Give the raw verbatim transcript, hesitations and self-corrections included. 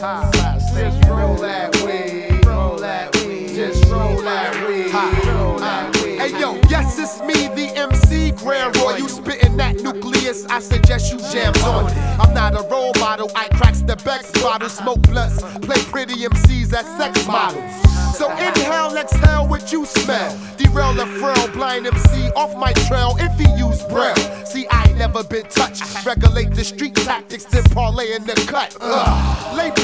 Just roll that weed, roll that weed, just roll that weed, roll that weed. Hey yo, yes it's me, the M C Grand Roy. You spittin' that nucleus, I suggest you jams on it. I'm not a role model, I cracks the Beck's bottle, smoke blunts, play pretty M Cs as sex models. So inhale, exhale what you smell. Derail the frail, blind M C off my trail if he use braille. See, I ain't never been touched. Regulate the street tactics, then parlay in the cut. Ugh. Lay